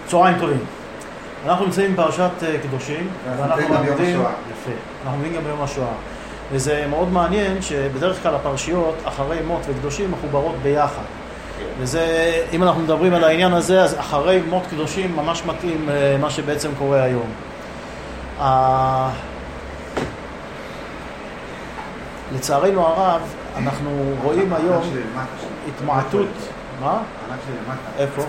צהריים טובים. אנחנו נמצאים בפרשת קדושים, ואנחנו נמצאים גם ביום השואה. יפה. אנחנו נמצאים גם ביום השואה. וזה מאוד מעניין שבדרך כלל הפרשיות אחרי מות וקדושים מחוברות ביחד. וזה, אם אנחנו מדברים על העניין הזה, אז אחרי מות קדושים ממש מתאים מה שבעצם קורה היום. לצערנו הרב, אנחנו רואים היום התמעטות. מה? הענק שלי למטה. איפה?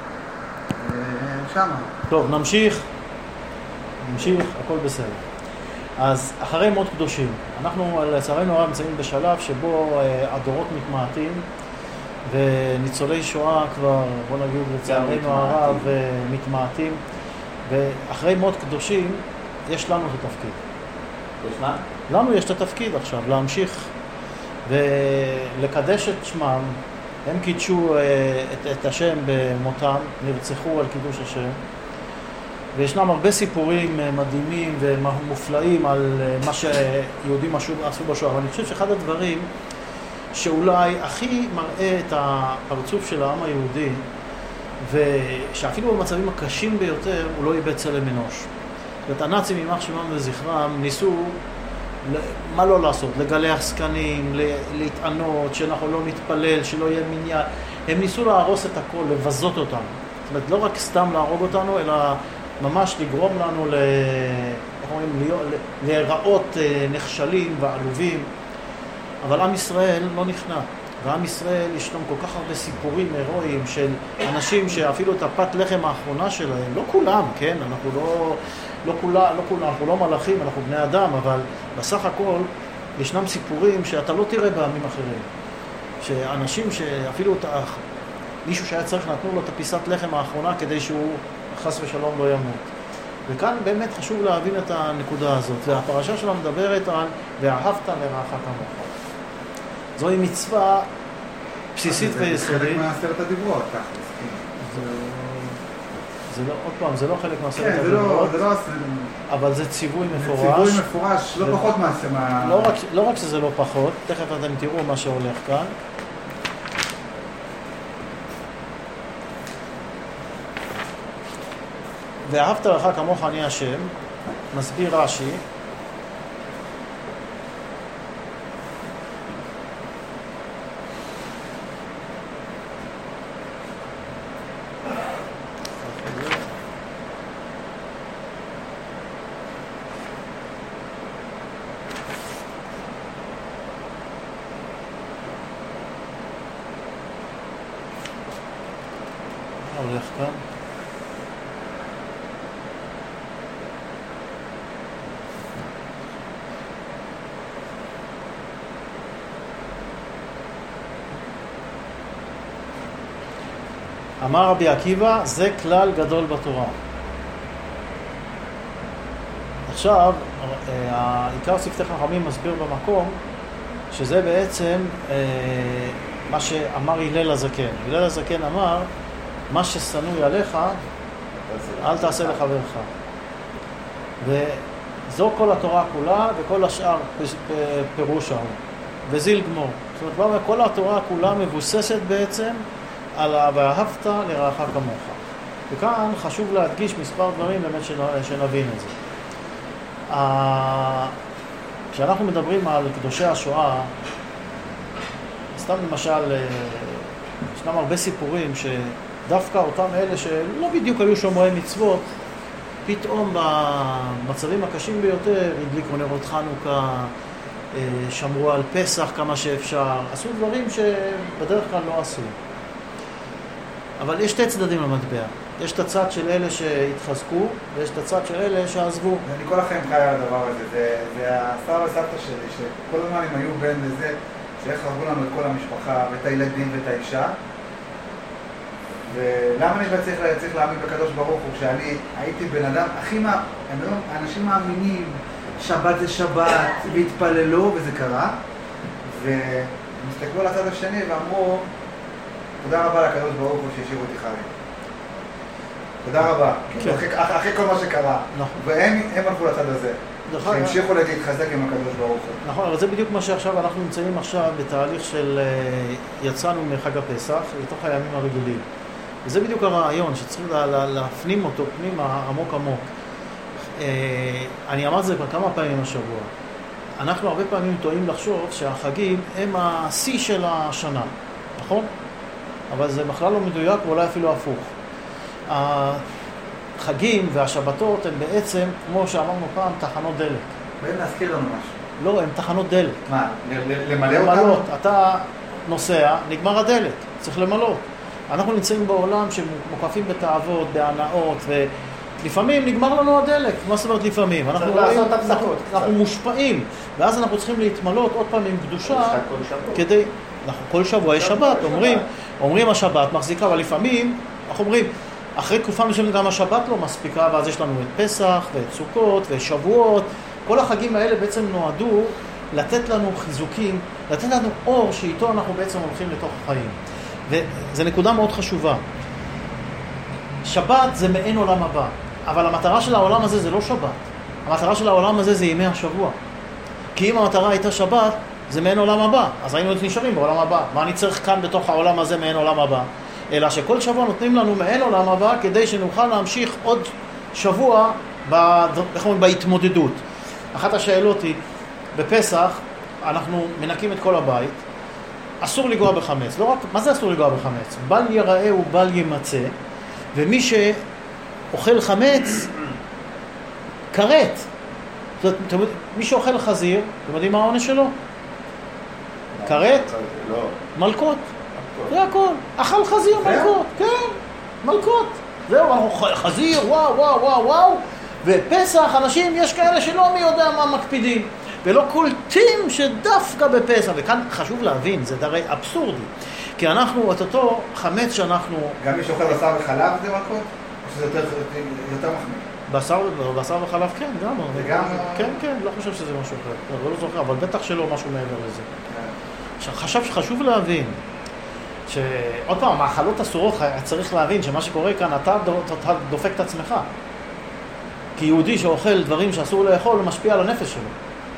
שמה. טוב, נמשיך, הכל בסדר. אז אחרי מות קדושים, אנחנו לצערנו הרב נמצאים בשלב שבו הדורות מתמעטים, וניצולי שואה כבר, בוא נגיד לצערנו הרב, מתמעטים, ואחרי מות קדושים יש לנו את התפקיד. יש מה? לנו יש את התפקיד עכשיו, להמשיך ולקדש את שמם. הם קידשו את השם במותם, נרצחו על קידוש השם. וישנם הרבה סיפורים מדהימים ומופלאים על מה שיהודים עשו בשואה. אבל אני חושב שאחד הדברים שאולי הכי מראה את הפרצוף של העם היהודי, ושאפילו במצבים הקשים ביותר הוא לא איבד צלם אנוש. זאת אומרת, הנאצים יימח שמם וזכרם ניסו מה לא לעשות, לגלח זקנים, להתענות, שאנחנו לא נתפלל, שלא יהיה מניין. הם ניסו להרוס את הכל, לבזות אותנו. זאת אומרת, לא רק סתם להרוג אותנו, אלא ממש לגרום לנו להיראות נכשלים ועלובים. אבל עם ישראל לא נכנע. ועם ישראל יש לנו כל כך הרבה סיפורים הירואיים של אנשים שאפילו את הפת לחם האחרונה שלהם, לא כולם, כן? אנחנו לא מלאכים, אנחנו בני אדם, אבל בסך הכל ישנם סיפורים שאתה לא תראה בעמים אחרים. שאנשים שאפילו מישהו שהיה צריך נתנו לו את הפיסת לחם האחרונה כדי שהוא חס ושלום לא ימות. וכאן באמת חשוב להבין את הנקודה הזאת. והפרשה שלנו מדברת על ואהבת לרעך כמוך. זוהי מצווה בסיסית ויסודית. זה חלק מעשרת הדיברות, ככה. זה לא, עוד פעם, זה לא חלק מעשרת כן, הדיברות. זה לא... אבל זה ציווי מפורש. זה ציווי מפורש, לא פחות מעשה. לא רק שזה לא פחות, תכף אתם תראו מה שהולך כאן. ואהבת לך כמוך אני השם, מסביר רש"י, הולך כאן. אמר רבי עקיבא, זה כלל גדול בתורה. עכשיו, העיקר שפתי חכמים מסביר במקום, שזה בעצם מה שאמר הלל הזקן. הלל הזקן אמר, מה ששנוי עליך, אל תעשה לחברך. וזו כל התורה כולה, וכל השאר פירוש ההוא. וזיל גמור. זאת אומרת, כל התורה כולה מבוססת בעצם על ואהבת לרעך כמוך. וכאן חשוב להדגיש מספר דברים באמת שנבין את זה. כשאנחנו מדברים על קדושי השואה, סתם למשל, ישנם הרבה סיפורים שדווקא אותם אלה שלא בדיוק היו שומרי מצוות, פתאום במצבים הקשים ביותר הדליקו נרות חנוכה, שמרו על פסח כמה שאפשר, עשו דברים שבדרך כלל לא עשו. אבל יש שתי צדדים למטבע. יש את הצד של אלה שהתחזקו, ויש את הצד של אלה שעזבו. אני כל החיים חי על הדבר הזה. זה הסבא וסבתא שלי, שכל הזמן הם היו בין לזה, שאיך חרבו לנו את כל המשפחה, ואת הילדים ואת האישה. ולמה אני צריך להאמין בקדוש ברוך הוא, כשאני הייתי בן אדם הכי אנשים מאמינים, שבת זה שבת, והתפללו, וזה קרה. והם הסתכלו על הצד השני ואמרו, תודה רבה לקדוש ברוך הוא שהשאירו אותי חי. תודה רבה. אחרי כל מה שקרה. והם הלכו לצד הזה. שהמשיכו להתחזק עם הקדוש ברוך הוא. נכון, אבל זה בדיוק מה שעכשיו אנחנו נמצאים עכשיו בתהליך של יצאנו מחג הפסח לתוך הימים הרגילים. וזה בדיוק הרעיון, שצריך להפנים אותו פנימה עמוק עמוק. אני אמרתי את זה כבר כמה פעמים השבוע. אנחנו הרבה פעמים טועים לחשוב שהחגים הם השיא של השנה, נכון? אבל זה בכלל לא מדויק ואולי אפילו הפוך. החגים והשבתות הם בעצם, כמו שאמרנו פעם, תחנות דלק. באים להזכיר לנו משהו. לא, הם תחנות דלק. מה, למלא אותם? אתה נוסע, נגמר הדלק, צריך למלות. אנחנו נמצאים בעולם שמוקפים בתאוות, בהנאות, ולפעמים נגמר לנו הדלק. מה זאת אומרת לפעמים? אנחנו מושפעים, ואז אנחנו צריכים להתמלות עוד פעם עם קדושה. כדי, כל שבוע יש שבת, אומרים השבת מחזיקה, אבל לפעמים, אנחנו אומרים, אחרי תקופה מסוימת גם השבת לא מספיקה, ואז יש לנו את פסח ואת סוכות ושבועות. כל החגים האלה בעצם נועדו לתת לנו חיזוקים, לתת לנו אור שאיתו אנחנו בעצם הולכים לתוך החיים. וזו נקודה מאוד חשובה. שבת זה מעין עולם הבא, אבל המטרה של העולם הזה זה לא שבת. המטרה של העולם הזה זה ימי השבוע. כי אם המטרה הייתה שבת, זה מעין עולם הבא. אז היינו נשארים בעולם הבא. מה אני צריך כאן בתוך העולם הזה מעין עולם הבא? אלא שכל שבוע נותנים לנו מעין עולם הבא כדי שנוכל להמשיך עוד שבוע בהתמודדות. אחת השאלות היא, בפסח אנחנו מנקים את כל הבית, אסור לגוע בחמץ. לא רק, מה זה אסור לגוע בחמץ? בל יראה ובל ימצא, ומי שאוכל חמץ, כרת. זאת אומרת, מי שאוכל חזיר, אתם יודעים מה העונש שלו? כרת? לא. מלכות. זה הכל. אכל חזיר, מלכות. כן, מלכות. זהו, חזיר, וואו, וואו, וואו, וואו. ופסח, אנשים, יש כאלה שלא מי יודע מה מקפידים. ולא קולטים שדווקא בפסח, וכאן חשוב להבין, זה דרי אבסורדי. כי אנחנו, את אותו חמץ שאנחנו... גם מי שאוכל בשר וחלב זה מלכות? או שזה יותר מחמיא? בשר וחלב כן, גם. וגם... כן, לא חושב שזה משהו אחר. לא זוכר, אבל בטח שלא משהו מעבר לזה. עכשיו חשוב להבין, שעוד פעם, מאכלות אסורות, צריך להבין שמה שקורה כאן, אתה דופק את עצמך. כי יהודי שאוכל דברים שאסור לאכול, הוא משפיע על הנפש שלו.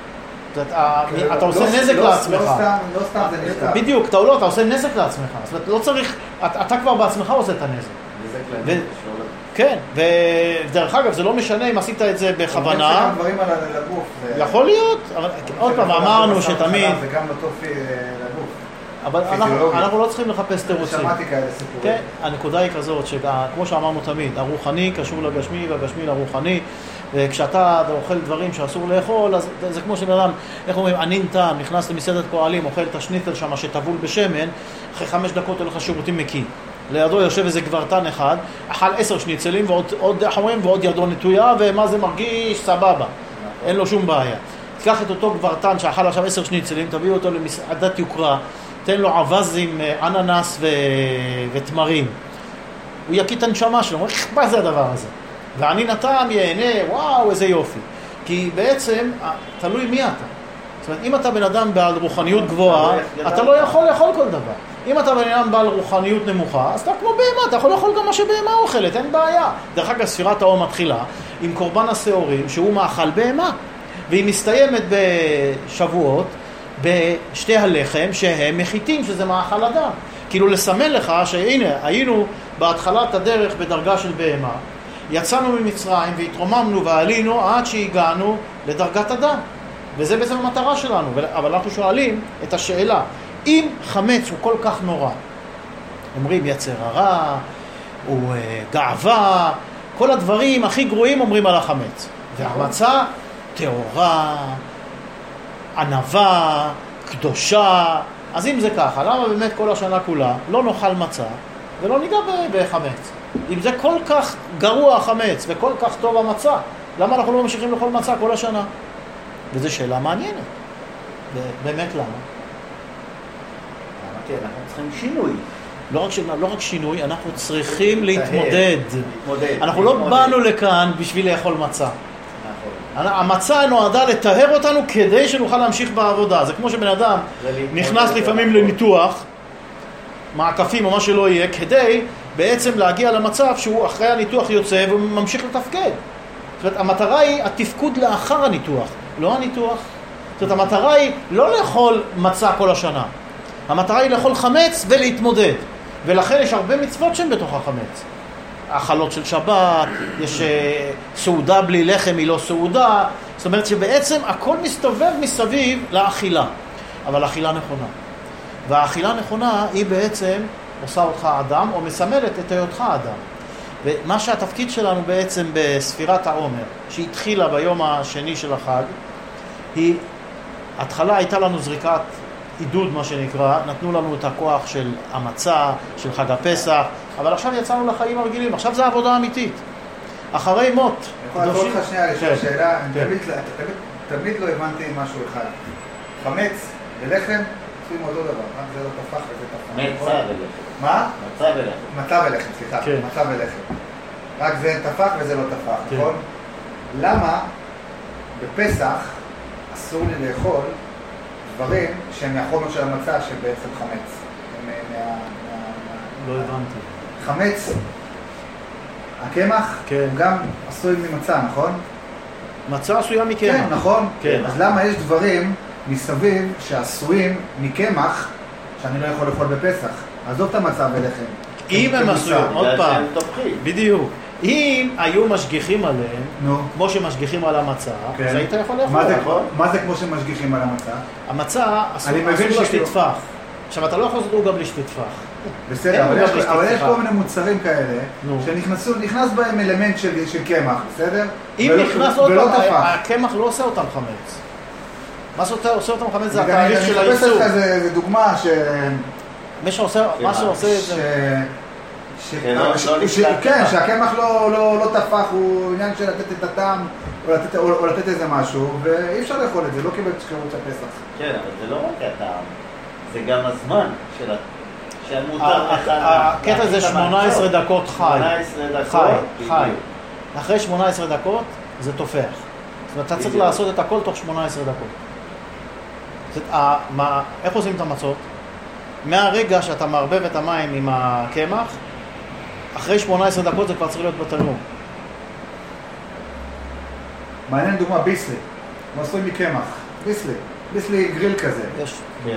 אתה עושה נזק לעצמך. לא סתם זה נכתב. בדיוק, אתה עושה נזק לעצמך. זאת אומרת, לא צריך, אתה כבר בעצמך עושה את הנזק. נזק לנפש. כן, ודרך אגב, זה לא משנה אם עשית את זה בכוונה. זה גם דברים על הגוף. יכול להיות, אבל עוד פעם, אמרנו שתמיד... זה גם לא טוב לגוף. אבל אנחנו לא צריכים לחפש תירוצים. שמעתי כאלה סיפורים. כן, הנקודה היא כזאת, שכמו שאמרנו תמיד, הרוחני קשור לגשמי והגשמי לרוחני, וכשאתה אוכל דברים שאסור לאכול, אז זה כמו שבאדם, איך אומרים, ענין טעם, נכנס למסעדת פועלים, אוכל את השניצל שם שטבול בשמן, אחרי 5 דקות הולך לשירותים מקיא. לידו יושב איזה גברתן אחד, אכל 10 שניצלים ועוד ידו נטויה, ומה זה מרגיש? סבבה. אין לו שום בעיה. תיקח את אותו גברתן שאכל עכשיו 10 שניצלים, תביא אותו למסעדת יוקרה, תן לו עבז עם אננס ותמרים. הוא יקיא את הנשמה שלו, מה זה הדבר הזה? ואני נתם ייהנה, וואו, איזה יופי. כי בעצם, תלוי מי אתה. זאת אומרת, אם אתה בן אדם בעל רוחניות גבוהה, אתה לא יכול לאכול כל דבר. אם אתה בן אדם בעל רוחניות נמוכה, אז אתה כמו בהמה, אתה יכול לאכול גם מה שבהמה אוכלת, אין בעיה. דרך אגב, ספירת האור מתחילה עם קורבן השעורים, שהוא מאכל בהמה. והיא מסתיימת בשבועות, בשתי הלחם שהם מחיתים, שזה מאכל אדם. כאילו לסמן לך שהנה, היינו בהתחלת הדרך בדרגה של בהמה, יצאנו ממצרים והתרוממנו ועלינו עד שהגענו לדרגת אדם. וזה בעצם המטרה שלנו. אבל אנחנו שואלים את השאלה, אם חמץ הוא כל כך נורא, אומרים יצר הרע, הוא גאווה, כל הדברים הכי גרועים אומרים על החמץ. והמצה תאורה, ענבה, קדושה. אז אם זה ככה, למה באמת כל השנה כולה לא נאכל מצה ולא ניגע בחמץ? אם זה כל כך גרוע החמץ וכל כך טוב המצה, למה אנחנו לא ממשיכים לאכול מצה כל השנה? וזו שאלה מעניינת. באמת למה? אנחנו צריכים שינוי. לא רק שינוי, אנחנו צריכים להתמודד. אנחנו לא באנו לכאן בשביל לאכול מצה. המצה נועדה לטהר אותנו כדי שנוכל להמשיך בעבודה. זה כמו שבן אדם נכנס לפעמים לניתוח, מעקפים או מה שלא יהיה, כדי בעצם להגיע למצב שהוא אחרי הניתוח יוצא וממשיך לתפקד. זאת אומרת, המטרה היא התפקוד לאחר הניתוח, לא הניתוח. זאת אומרת, המטרה היא לא לאכול מצה כל השנה. המטרה היא לאכול חמץ ולהתמודד. ולכן יש הרבה מצוות שהן בתוך החמץ. האכלות של שבת, יש סעודה בלי לחם, היא לא סעודה. זאת אומרת שבעצם הכל מסתובב מסביב לאכילה. אבל האכילה נכונה. והאכילה נכונה היא בעצם עושה אותך אדם, או מסמלת את היותך אדם. ומה שהתפקיד שלנו בעצם בספירת העומר, שהתחילה ביום השני של החג, היא, התחלה הייתה לנו זריקת עידוד, מה שנקרא, נתנו לנו את הכוח של המצה, של חג הפסח, אבל עכשיו יצאנו לחיים הרגילים, עכשיו זה עבודה אמיתית. אחרי מות. אני יכול לעבור לך שנייה לשאול שאלה, תמיד לא הבנתי משהו אחד. חמץ ולחם, עושים אותו דבר, זה לא תפח וזה תפח. מצה ולחם. מה? מצה ולחם. מצה ולחם, סליחה, מצה ולחם. רק זה תפח וזה לא תפח, נכון? למה בפסח אסור לי לאכול דברים שהם מהחומר של המצה, שבעצם חמץ? לא הבנתי. חמץ, הקמח, הוא גם עשוי ממצה, נכון? מצה עשויה מקמח. כן, נכון? כן. אז למה יש דברים מסביב שעשויים מקמח שאני לא יכול לאכול בפסח? עזוב את המצה ולחם. אם הם עשויים, עוד פעם, בדיוק. אם היו משגיחים עליהם, כמו שמשגיחים על המצה, אז היית יכול לאכול. מה זה כמו שמשגיחים על המצה? המצה אסור לה שתטפח. עכשיו, אתה לא יכול לעשות גם בלי שתטפח. בסדר, אבל יש כל מיני מוצרים כאלה, שנכנס בהם אלמנט של קמח, בסדר? אם נכנס עוד פעם, הקמח לא עושה אותם חמץ. מה שעושה אותם חמץ זה התהליך של הייצור. אני מחפש לך, זה דוגמה מה שעושה את זה... כן, שהקמח לא תפח, הוא עניין של לתת את הטעם או לתת איזה משהו, ואי אפשר לאכול את זה, לא קיבל שקרות של פסח. כן, אבל זה לא רק הטעם, זה גם הזמן של מותר לך. הקטע זה 18 דקות חי. 18 דקות. חי. אחרי 18 דקות זה תופח. זאת אומרת, אתה צריך לעשות את הכל תוך 18 דקות. איך עושים את המצות? מהרגע שאתה מערבב את המים עם הקמח, אחרי 18 דקות זה כבר צריך להיות בתנור. מעניין דוגמה, ביסלי. הוא עשוי מקמח. ביסלי גריל כזה. יש.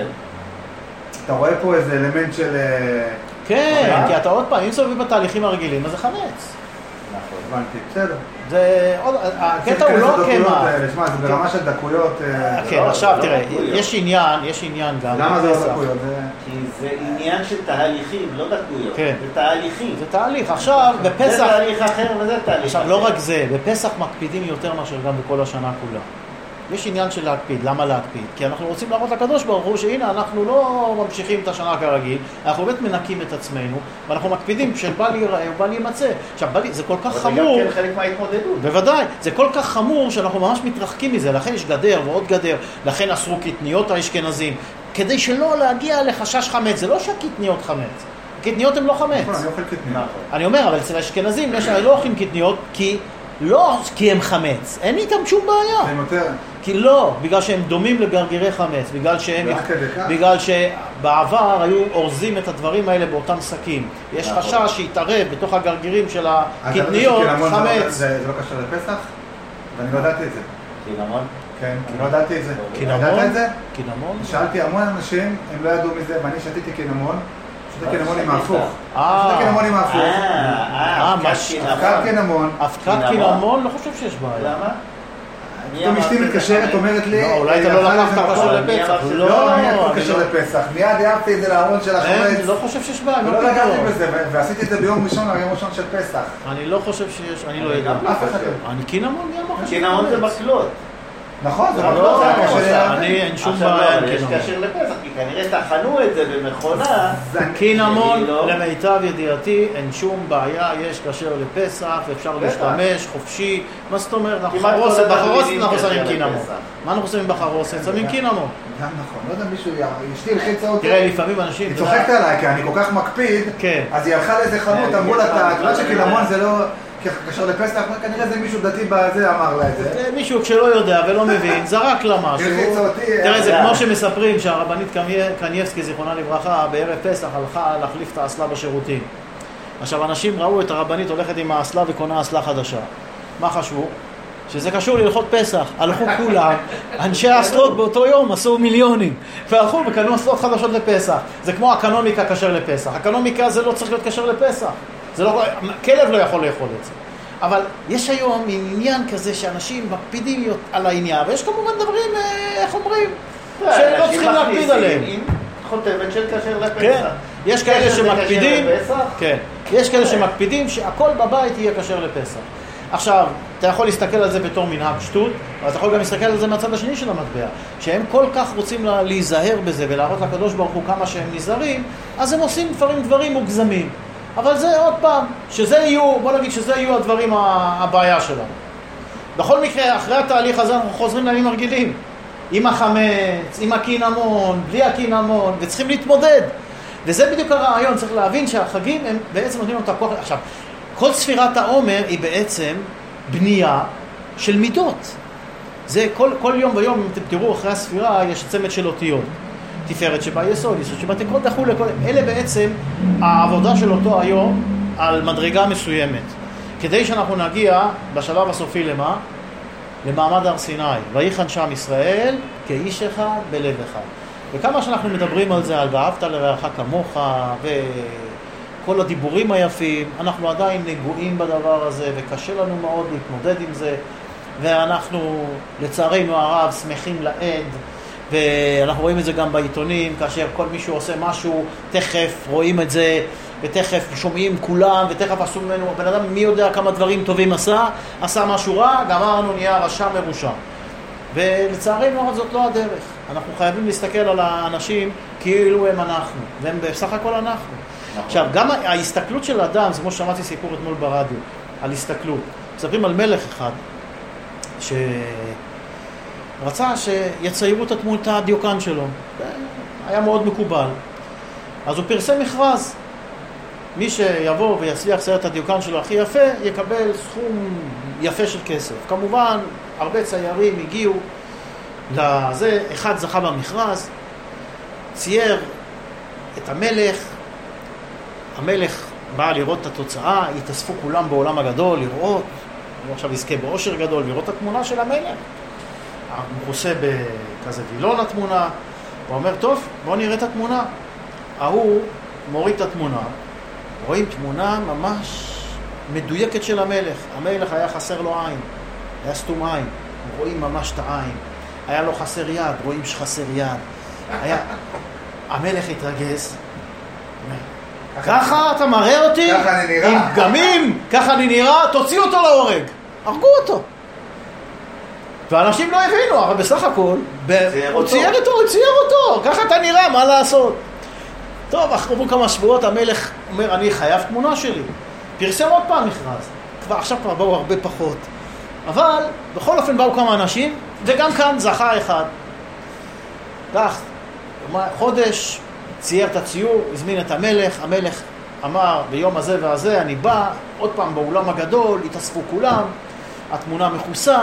אתה רואה פה איזה אלמנט של... כן, כי אתה עוד פעם, אם סובב בתהליכים הרגילים, אז זה חמץ. נכון, הבנתי. בסדר. הקטע הוא לא קמח. שמע, זה ברמה של דקויות... כן, עכשיו תראה, יש עניין גם. למה זה לא דקויות? כי זה עניין של תהליכים, לא דקויות. כן. זה תהליכים. זה תהליך. עכשיו, בפסח... זה תהליך אחר וזה תהליך אחר. עכשיו, לא רק זה, בפסח מקפידים יותר מאשר גם בכל השנה כולה. יש עניין של להקפיד. למה להקפיד? כי אנחנו רוצים להראות לקדוש ברוך הוא שהנה, אנחנו לא ממשיכים את השנה כרגיל, אנחנו באמת מנקים את עצמנו, ואנחנו מקפידים שבל ייראה ובל יימצא. עכשיו, זה כל כך חמור... זה גם כן חלק מההתמודדות. בוודאי, זה כל כך חמור שאנחנו ממש מתרחקים מזה, לכן יש גדר ועוד גדר, לכן אסרו קטניות האשכנזים, כדי שלא להגיע לחשש חמץ. זה לא שהקטניות חמץ, קטניות הן לא חמץ. נכון, אני אוכל קטניות. אני אומר, אבל אצל האשכנזים לא אוכלים קטניות כי הם חמץ, אין איתם שום בעיה. זה יותר... כי לא, בגלל שהם דומים לגרגירי חמץ, בגלל שבעבר היו אורזים את הדברים האלה באותם שקים. יש חשש שיתערב בתוך הגרגירים של הקטניות חמץ. זה לא קשר לפסח? ואני לא ידעתי את זה. קינמון? כן, אני לא ידעתי את זה. קינמון? ידעת את זה? קינמון? שאלתי המון אנשים, הם לא ידעו מזה, ואני שתיתי קינמון. שתיתי קינמון עם ההפוך. שתיתי קינמון עם ההפוך. אבקת קינמון. אבקת קינמון? לא חושב שיש בעיה. למה? פתאום אשתי מתקשרת, אומרת לי... לא, אולי אתה לא לקחת קשור לפסח. לא, אני הכל קשור לפסח. מיד הערתי את זה לארון של החמץ. אני לא חושב שיש בעיה. לא לגעתי בזה, ועשיתי את זה ביום ראשון של פסח. אני לא חושב שיש, אני לא יודע. אף אחד לא. אני קינמון, מי אמר לך? קינמון זה מקלות. נכון, זה לא, זה היה קשר. אין שום בעיה עם יש קינמון. קשר לפסח, כי כנראה תחנו את זה במכונה. קינמון, למיטב ידיעתי, אין שום בעיה, יש קשר לפסח, אפשר להשתמש, חופשי. מה זאת אומרת? בחרוסת אנחנו שמים קינמון. מה אנחנו שמים בחרוסת? שמים קינמון. גם נכון, לא יודע מישהו, אשתי הלחיצה אותי. תראה, לפעמים אנשים... היא צוחקת עליי, כי אני כל כך מקפיד, אז היא הלכה לאיזה חנות, אמרו לה, אתה יודעת שקינמון זה לא... קשר לפסח, כנראה זה מישהו דתי בזה אמר לה את זה. מישהו כשלא יודע ולא מבין, זרק לה משהו. תראה, זה כמו שמספרים שהרבנית קנייבסקי, זיכרונה לברכה, בערב פסח הלכה להחליף את האסלה בשירותים. עכשיו, אנשים ראו את הרבנית הולכת עם האסלה וקונה אסלה חדשה. מה חשבו? שזה קשור להלכות פסח. הלכו כולם, אנשי האסלות באותו יום עשו מיליונים, והלכו וקנו אסלות חדשות לפסח. זה כמו הקנומיקה כשר לפסח. הקנומיקה זה לא צריך להיות כשר לפסח. זה לא, כלב לא יכול לאכול את זה. אבל יש היום עניין כזה שאנשים מקפידים על העניין, ויש כמובן דברים, איך אומרים, שלא צריכים להקפיד עליהם. חותמת של כשר לפסח. כן, יש כאלה שמקפידים, כן, יש כאלה שמקפידים שהכל בבית יהיה כשר לפסח. עכשיו, אתה יכול להסתכל על זה בתור מנהג שטות, אבל אתה יכול גם להסתכל על זה מהצד השני של המטבע, שהם כל כך רוצים להיזהר בזה ולהראות לקדוש ברוך הוא כמה שהם נזהרים, אז הם עושים דברים מוגזמים. אבל זה עוד פעם, שזה יהיו, בוא נגיד שזה יהיו הדברים הבעיה שלנו. בכל מקרה, אחרי התהליך הזה אנחנו חוזרים לימים הרגילים. עם החמץ, עם הקינמון, בלי הקינמון, וצריכים להתמודד. וזה בדיוק הרעיון, צריך להבין שהחגים הם בעצם נותנים לנו את הכוח. עכשיו, כל ספירת העומר היא בעצם בנייה של מידות. זה כל יום ויום, אם אתם תראו אחרי הספירה, יש צמד של אותיות. תפארת שבה יסוד, יסוד שבה תקרות וכו'. אלה בעצם העבודה של אותו היום על מדרגה מסוימת. כדי שאנחנו נגיע בשלב הסופי למה? למעמד הר סיני. ויחן שם ישראל כאיש אחד בלב אחד. וכמה שאנחנו מדברים על זה, על ואהבת לרעך כמוך וכל הדיבורים היפים, אנחנו עדיין נגועים בדבר הזה וקשה לנו מאוד להתמודד עם זה, ואנחנו לצערנו הרב שמחים לעד, ואנחנו רואים את זה גם בעיתונים, כאשר כל מישהו עושה משהו, תכף רואים את זה, ותכף שומעים כולם, ותכף עשו ממנו, בן אדם מי יודע כמה דברים טובים עשה משהו רע, גמרנו, נהיה רשע מרושע. ולצערנו זאת לא הדרך. אנחנו חייבים להסתכל על האנשים כאילו הם אנחנו, והם בסך הכל אנחנו. עכשיו, גם ההסתכלות של האדם, זה כמו ששמעתי סיפור אתמול ברדיו, על הסתכלות. מספרים על מלך אחד, שרצה שיציירו את הדיוקן שלו. היה מאוד מקובל. אז הוא פרסם מכרז. מי שיבוא ויצליח לצייר את הדיוקן שלו הכי יפה, יקבל סכום יפה של כסף. כמובן, הרבה ציירים הגיעו לזה, אחד זכה במכרז, צייר את המלך, המלך בא לראות את התוצאה, התאספו כולם בעולם הגדול לראות, הוא עכשיו יזכה באושר גדול, לראות את התמונה של המלך. הוא חוסה בכזה וילון התמונה, הוא אומר, טוב, בוא נראה את התמונה. ההוא מוריד את התמונה, רואים תמונה ממש מדויקת של המלך. המלך היה חסר לו עין, היה סתום עין, רואים ממש את העין. היה לו חסר יד, רואים שחסר יד. המלך התרגז, ככה אתה מראה אותי? ככה אני נראה. עם פגמים, ככה אני נראה, תוציאו אותו להורג. הרגו אותו. ואנשים לא הבינו, אבל בסך הכל, הוא צייר אותו, ככה אתה נראה, מה לעשות? טוב, אחרי כמה שבועות המלך אומר, אני חייב תמונה שלי. פרסם עוד פעם מכרז. עכשיו כבר באו הרבה פחות. אבל בכל אופן באו כמה אנשים, וגם כאן זכה אחד. כך, חודש צייר את הציור, הזמין את המלך, המלך אמר ביום הזה והזה אני בא, עוד פעם באולם הגדול, התאספו כולם, התמונה מכוסה,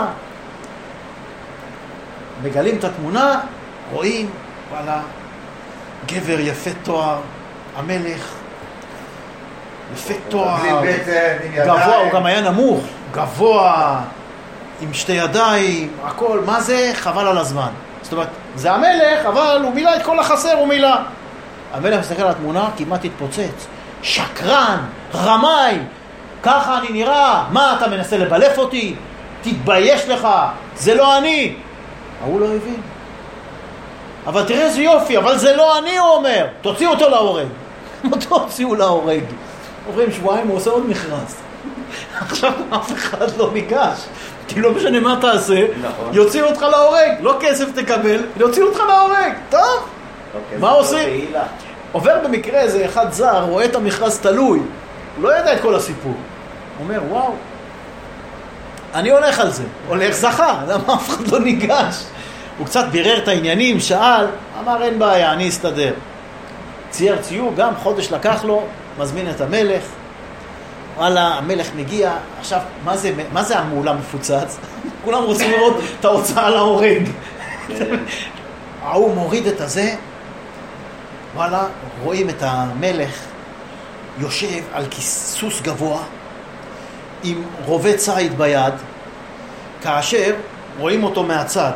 מגלים את התמונה, רואים, וואלה, גבר יפה תואר, המלך, יפה תואר, גבוה, הוא גם היה נמוך, גבוה, עם שתי ידיים, הכל, מה זה? חבל על הזמן. זאת אומרת, זה המלך, אבל הוא מילא את כל החסר, הוא מילא. המלך מסתכל על התמונה, כמעט התפוצץ. שקרן, רמאי, ככה אני נראה, מה אתה מנסה לבלף אותי? תתבייש לך, זה לא אני. הוא לא הבין. אבל תראה איזה יופי, אבל זה לא אני, הוא אומר. תוציאו אותו להורג. תוציאו להורג. עוברים שבועיים, הוא עושה עוד מכרז. עכשיו אף אחד לא ניגש. כי לא משנה מה תעשה, יוציאו אותך להורג. לא כסף תקבל, יוציאו אותך להורג. טוב? מה עושים? עובר במקרה איזה אחד זר, רואה את המכרז תלוי. הוא לא ידע את כל הסיפור. הוא אומר, וואו, אני הולך על זה. הולך זכה, למה אף אחד לא ניגש? הוא קצת בירר את העניינים, שאל, אמר אין בעיה, אני אסתדר. צייר ציור, גם חודש לקח לו, מזמין את המלך. וואלה, המלך מגיע, עכשיו, מה זה המעולה מפוצץ? כולם רוצים לראות את ההוצאה להורג. הוא מוריד את הזה, וואלה, רואים את המלך יושב על כיסוס גבוה, עם רובה ציד ביד, כאשר רואים אותו מהצד,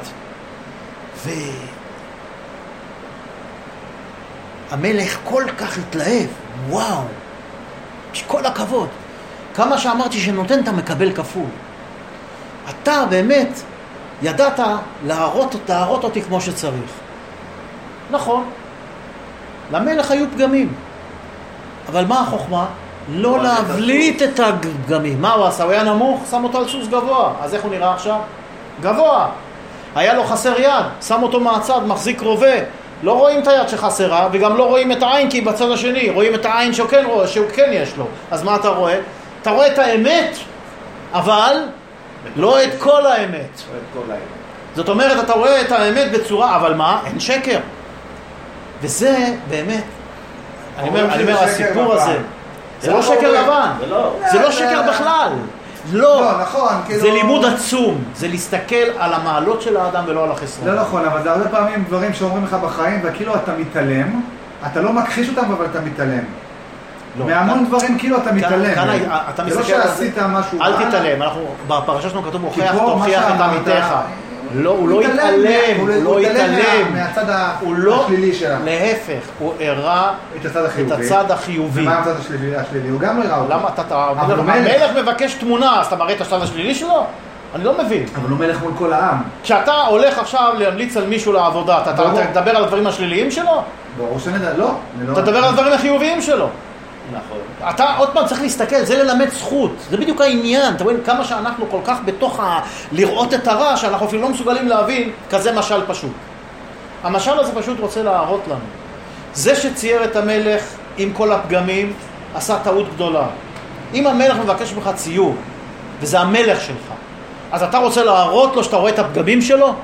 והמלך כל כך התלהב, וואו, כל הכבוד. כמה שאמרתי שנותן אתה מקבל כפול. אתה באמת ידעת להראות אותי כמו שצריך. נכון, למלך היו פגמים, אבל מה החוכמה? לא להבליט את הפגמים. מה הוא עשה? הוא היה נמוך, שם אותו על סוס גבוה. אז איך הוא נראה עכשיו? גבוה. היה לו חסר יד, שם אותו מהצד, מחזיק רובה. לא רואים את היד שחסרה, וגם לא רואים את העין, כי בצד השני רואים את העין שהוא כן יש לו. אז מה אתה רואה? אתה רואה את האמת, אבל לא את כל האמת. זאת אומרת, אתה רואה את האמת בצורה, אבל מה? אין שקר. וזה באמת, אני אומר, הסיפור הזה, זה לא שקר לבן, זה לא שקר בכלל. לא, נכון, זה לימוד עצום, זה להסתכל על המעלות של האדם ולא על החסרון. לא נכון, אבל זה הרבה פעמים דברים שאומרים לך בחיים, וכאילו אתה מתעלם, אתה לא מכחיש אותם, אבל אתה מתעלם. מהמון דברים כאילו אתה מתעלם. זה לא שעשית משהו. אל תתעלם, בפרשה שלנו כתוב, תוכיח את עמיתך. לא, הוא לא התעלם, הוא לא התעלם מהצד השלילי שלה. להפך, הוא הראה את הצד החיובי. ומה הצד השלילי? הוא גם הראה אותו. למה המלך מבקש תמונה, אז אתה מראה את הצד השלילי שלו? אני לא מבין. אבל הוא מלך מול כל העם. כשאתה הולך עכשיו להמליץ על מישהו לעבודה, אתה תדבר על הדברים השליליים שלו? ברור שנדע, לא. אתה תדבר על הדברים החיוביים שלו. נכון. אתה עוד פעם צריך להסתכל, זה ללמד זכות, זה בדיוק העניין. אתה רואים כמה שאנחנו כל כך בתוך לראות את הרע, שאנחנו אפילו לא מסוגלים להבין כזה משל פשוט. המשל הזה פשוט רוצה להראות לנו. זה שצייר את המלך עם כל הפגמים, עשה טעות גדולה. אם המלך מבקש ממך ציור, וזה המלך שלך, אז אתה רוצה להראות לו שאתה רואה את הפגמים שלו?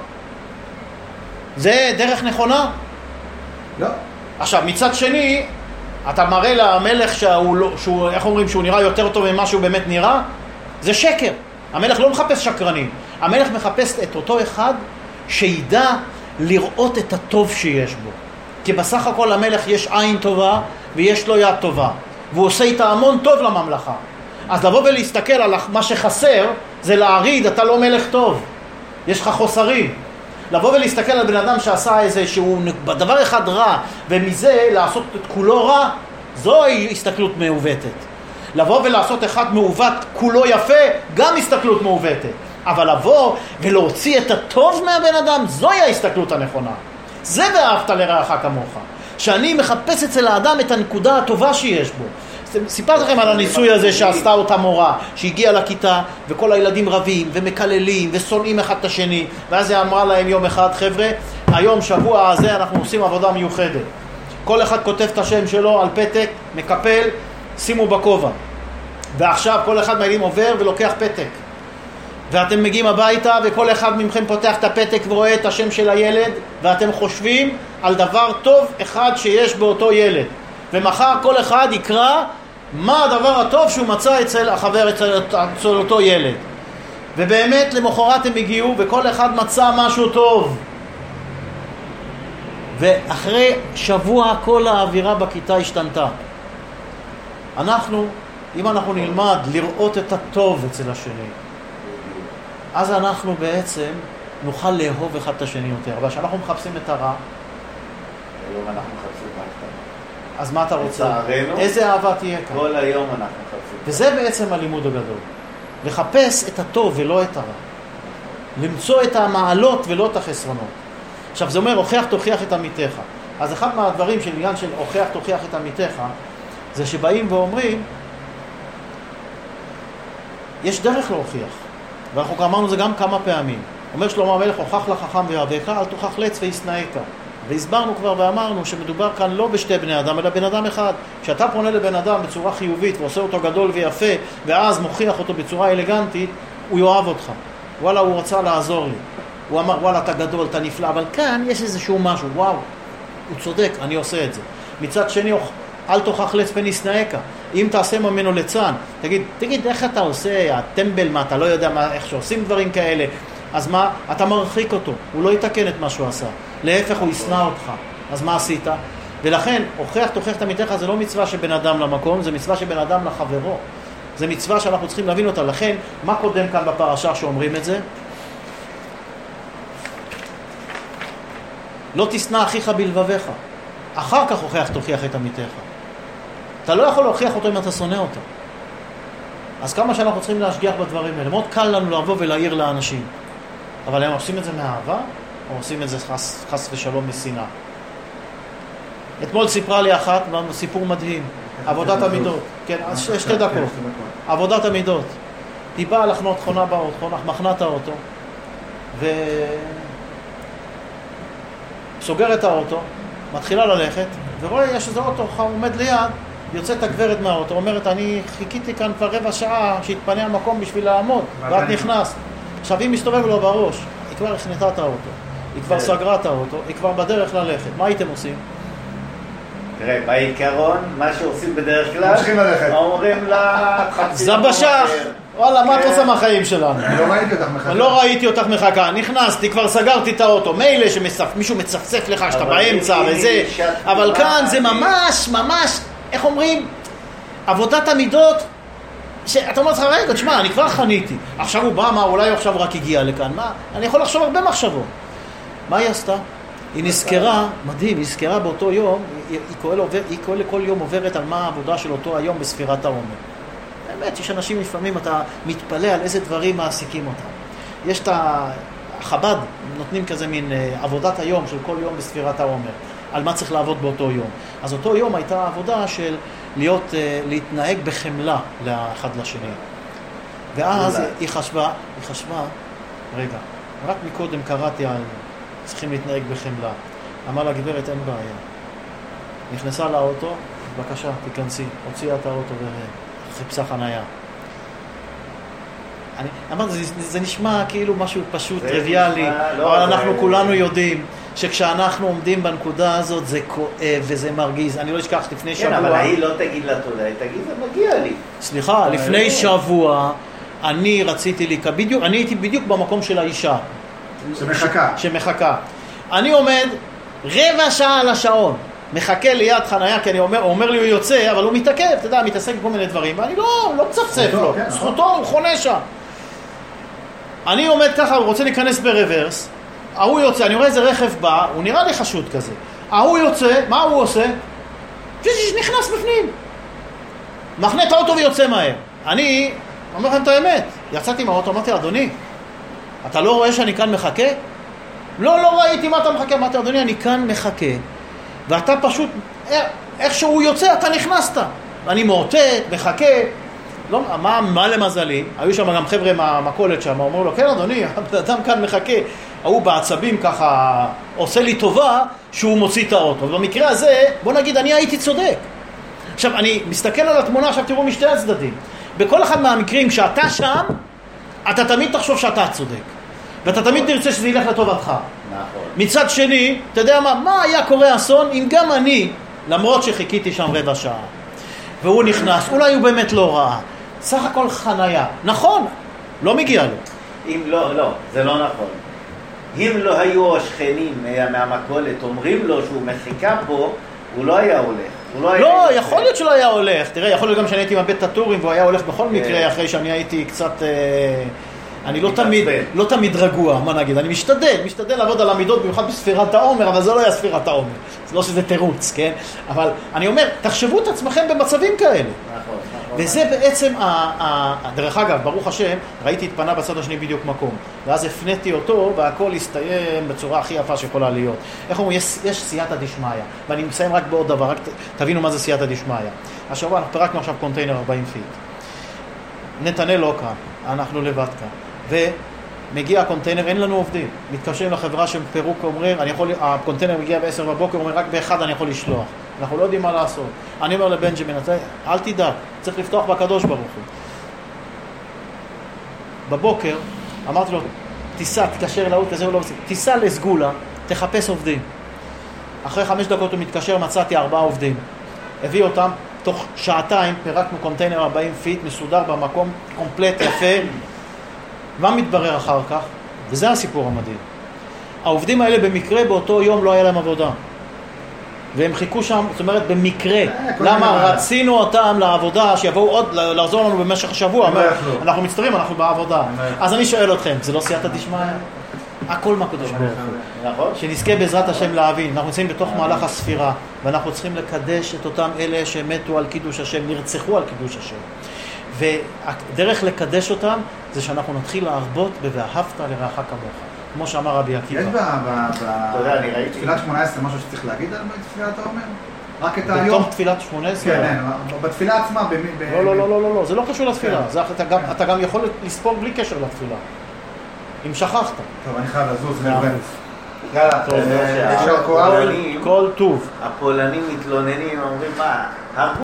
זה דרך נכונה? לא. עכשיו, מצד שני, אתה מראה למלך שהוא, איך אומרים, שהוא נראה יותר טוב ממה שהוא באמת נראה? זה שקר. המלך לא מחפש שקרנים. המלך מחפש את אותו אחד שידע לראות את הטוב שיש בו. כי בסך הכל המלך יש עין טובה ויש לו יד טובה. והוא עושה איתה המון טוב לממלכה. אז לבוא ולהסתכל על מה שחסר, זה להריד, אתה לא מלך טוב. יש לך חוסרים. לבוא ולהסתכל על בן אדם שעשה איזה שהוא בדבר אחד רע, ומזה לעשות את כולו רע, זוהי הסתכלות מעוותת. לבוא ולעשות אחד מעוות כולו יפה, גם הסתכלות מעוותת. אבל לבוא ולהוציא את הטוב מהבן אדם, זוהי ההסתכלות הנכונה. זה ואהבת לרעך כמוך. שאני מחפש אצל האדם את הנקודה הטובה שיש בו. סיפרתי לכם על הניסוי הזה שעשתה אותה מורה, שהגיעה לכיתה וכל הילדים רבים ומקללים ושונאים אחד את השני, ואז היא אמרה להם יום אחד, חבר'ה, היום שבוע הזה אנחנו עושים עבודה מיוחדת. כל אחד כותב את השם שלו על פתק, מקפל, שימו בכובע. ועכשיו כל אחד מהילדים עובר ולוקח פתק. ואתם מגיעים הביתה וכל אחד מכם פותח את הפתק ורואה את השם של הילד, ואתם חושבים על דבר טוב אחד שיש באותו ילד. ומחר כל אחד יקרא מה הדבר הטוב שהוא מצא אצל החבר, אצל אותו ילד. ובאמת למחרת הם הגיעו וכל אחד מצא משהו טוב. ואחרי שבוע כל האווירה בכיתה השתנתה. אם אנחנו נלמד לראות את הטוב אצל השני, אז אנחנו בעצם נוכל לאהוב אחד את השני יותר. אבל כשאנחנו מחפשים את הרע, היום אנחנו מחפשים מה קטנה. אז מה אתה רוצה? לצערנו, איזה אהבה תהיה כאן? כל היום אנחנו מחפשים. וזה בעצם הלימוד הגדול. לחפש את הטוב ולא את הרע. למצוא את המעלות ולא את החסרונות. עכשיו זה אומר, הוכיח תוכיח את עמיתך. אז אחד מהדברים של עניין של הוכיח תוכיח את עמיתך, זה שבאים ואומרים, יש דרך להוכיח. ואנחנו אמרנו זה גם כמה פעמים. אומר שלמה המלך, הוכח לחכם ויאהבך, אל תוכח לץ וישנאך. והסברנו כבר ואמרנו שמדובר כאן לא בשתי בני אדם, אלא בן אדם אחד. כשאתה פונה לבן אדם בצורה חיובית ועושה אותו גדול ויפה, ואז מוכיח אותו בצורה אלגנטית, הוא יאהב אותך. וואלה, הוא רצה לעזור לי. הוא אמר, וואלה, אתה גדול, אתה נפלא, אבל כאן יש איזשהו משהו, וואו, הוא צודק, אני עושה את זה. מצד שני, אל תוכח לץ וישנאך. אם תעשה ממנו ליצן, תגיד, איך אתה עושה, הטמבל, מה, אתה לא יודע איך שעושים דברים כאלה, אז מה, אתה מרחיק אותו, הוא לא יתקן את מה שהוא עשה. להפך, הוא ישנא אותך. אז מה עשית? ולכן, הוכיח תוכיח את עמיתך, זה לא מצווה שבן אדם למקום, זה מצווה שבן אדם לחברו. זה מצווה שאנחנו צריכים להבין אותה. לכן, מה קודם כאן בפרשה שאומרים את זה? לא תשנא אחיך בלבביך. אחר כך תוכיח את עמיתך. אתה לא יכול להוכיח אותו אם אתה שונא אותו. אז כמה שאנחנו צריכים להשגיח בדברים האלה. מאוד קל לנו לבוא ולהעיר לאנשים. אבל הם עושים את זה מאהבה, או עושים את זה חס ושלום משנאה. אתמול סיפרה לי אחת, סיפור מדהים. עבודת המידות. כן, 2 דקות. עבודת המידות. היא באה לחנות חונה באוטו, מחנה את האוטו, וסוגרת האוטו, מתחילה ללכת, ורואה יש איזה אוטו עומד ליד, יוצאת הגברת מהאוטו, אומרת, אני חיכיתי כאן כבר רבע שעה שהתפנה המקום בשביל לעמוד, ואת נכנס. עכשיו היא מסתובב לו בראש, היא כבר הכנתה את האוטו, היא כבר סגרה את האוטו, היא כבר בדרך ללכת. מה הייתם עושים? תראה, בעיקרון, מה שעושים בדרך כלל, ממשיכים ללכת. אומרים לה... זבשך! וואלה, מה את עושה מהחיים שלנו? אני לא ראיתי אותך מחכה. לא ראיתי אותך מחכה, נכנסתי, כבר סגרתי את האוטו, מילא שמישהו מצפצף לך שאתה באמצע וזה, אבל כאן זה ממש, איך אומרים? עבודת המידות, שאתה אומר לך, רגע, תשמע, אני כבר חניתי, עכשיו הוא בא, מה, אולי עכשיו רק הגיע לכאן, מה? אני יכול לחשוב הרבה מחשבות. מה היא עשתה? היא נזכרה, מדהים, היא נזכרה באותו יום, היא כל יום עוברת על מה העבודה של אותו היום בספירת העומר. באמת, יש אנשים לפעמים, אתה מתפלא על איזה דברים מעסיקים אותם. יש את החב"ד, נותנים כזה מין עבודת היום של כל יום בספירת העומר, על מה צריך לעבוד באותו יום. אז אותו יום הייתה עבודה של להתנהג בחמלה לאחד לשני. ואז היא חשבה, רגע, רק מקודם קראתי על צריכים להתנהג בחמלה. אמר לה, גברת, אין בעיה. נכנסה לאוטו, בבקשה, תיכנסי, הוציאה את האוטו וחיפשה חנייה. אמרתי, זה נשמע כאילו משהו פשוט, טריוויאלי, אבל אנחנו כולנו יודעים שכשאנחנו עומדים בנקודה הזאת זה כואב וזה מרגיז. אני לא אשכח לפני שבוע... כן, אבל היא לא תגיד לה תודה, היא תגיד, זה מגיע לי. סליחה, לפני שבוע אני הייתי בדיוק במקום של האישה. שמחכה. אני עומד רבע שעה על השעון, מחכה ליד חנייה, כי אני אומר לי הוא יוצא, אבל הוא מתעכב, אתה יודע, מתעסק בכל מיני דברים, ואני לא מצפצף לו, זכותו, הוא חונה שם. אני עומד ככה, הוא רוצה להיכנס ברוורס, ההוא יוצא, אני רואה איזה רכב בא, הוא נראה לי חשוד כזה. ההוא יוצא, מה הוא עושה? נכנס בפנים. מחנה את האוטו ויוצא מהר. אני אומר לכם את האמת, יצאתי מהאוטו, אמרתי, אדוני, אתה לא רואה שאני כאן מחכה? לא ראיתי מה אתה מחכה, אמרתי, אדוני, אני כאן מחכה, ואתה פשוט, איך שהוא יוצא, אתה נכנסת. ואני מאותת, מחכה, לא, מה למזלי? היו שם גם חבר'ה מהמכולת שם, אמרו לו, כן אדוני, האדם כאן מחכה. הוא בעצבים ככה עושה לי טובה שהוא מוציא את האוטו. ובמקרה הזה, בוא נגיד, אני הייתי צודק. עכשיו, אני מסתכל על התמונה, עכשיו תראו משתי הצדדים. בכל אחד מהמקרים שאתה שם, אתה תמיד תחשוב שאתה צודק. ואתה תמיד תרצה שזה ילך לטובתך. נכון. מצד שני, אתה יודע מה היה קורה אסון אם גם אני, למרות שחיכיתי שם רבע שעה, והוא נכנס, אולי הוא באמת לא ראה. סך הכל חנייה. נכון, לא מגיע לו. אם לא, זה לא נכון. אם לא היו השכנים מהמכולת אומרים לו שהוא מחכה פה, הוא לא היה הולך. לא, יכול להיות שלא היה הולך. תראה, יכול להיות גם שאני הייתי מאבד את הטורים והוא היה הולך בכל מקרה אחרי שאני הייתי קצת... אני לא תמיד רגוע, מה נגיד, אני משתדל לעבוד על המידות במיוחד בספירת העומר, אבל זה לא היה ספירת העומר, זה לא שזה תירוץ, כן? אבל אני אומר, תחשבו את עצמכם במצבים כאלה. נכון. וזה בעצם, דרך אגב, ברוך השם, ראיתי התפנה בצד השני בדיוק מקום, ואז הפניתי אותו, והכל הסתיים בצורה הכי יפה שיכולה להיות. איך אומרים, יש סייעתא דשמיא, ואני מסיים רק בעוד דבר, רק תבינו מה זה סייעתא דשמיא. השבוע אנחנו פרקנו עכשיו קונטיינר 40 פיט. נתנאל לא כאן, אנחנו לבד כאן. ומגיע הקונטיינר, אין לנו עובדים. מתקשרים לחברה של פירוק, אומרים, הקונטיינר מגיע ב10 בבוקר, אומרים, רק באחד אני יכול לשלוח. אנחנו לא יודעים מה לעשות. אני אומר לבנג'מין, אל תדאג, צריך לפתוח בקדוש ברוך הוא. בבוקר, אמרתי לו, תתקשר להוא, כזה הוא לא עושה. תיסע לסגולה, תחפש עובדים. אחרי 5 דקות הוא מתקשר, מצאתי 4 עובדים. הביא אותם, תוך שעתיים פירקנו קונטיינר 40 פיט, מסודר במקום, קומפלט, יפה. מה מתברר אחר כך? וזה הסיפור המדהים. העובדים האלה במקרה באותו יום לא היה להם עבודה. והם חיכו שם, זאת אומרת, במקרה. למה? רצינו אותם לעבודה, שיבואו עוד, לעזור לנו במשך השבוע. אנחנו מצטערים, אנחנו בעבודה. אז אני שואל אתכם, זה לא סייעתא דשמיא? הכל מהקדוש ברוך הוא. נכון? שנזכה בעזרת השם להבין, אנחנו נמצאים בתוך מהלך הספירה, ואנחנו צריכים לקדש את אותם אלה שמתו על קידוש השם, נרצחו על קידוש השם. והדרך לקדש אותם זה שאנחנו נתחיל להרבות ב"ואהבת לרעך כמוך", כמו שאמר רבי עקיבא. יש בתפילת 18 משהו שצריך להגיד על תפילת העומר? רק את היום? בתום תפילת 18? כן, בתפילה עצמה. לא, זה לא קשור לתפילה. אתה גם יכול לספור בלי קשר לתפילה, אם שכחת. טוב, אני חייב לזוז. יאללה, כל טוב. הפולנים מתלוננים, אומרים מה?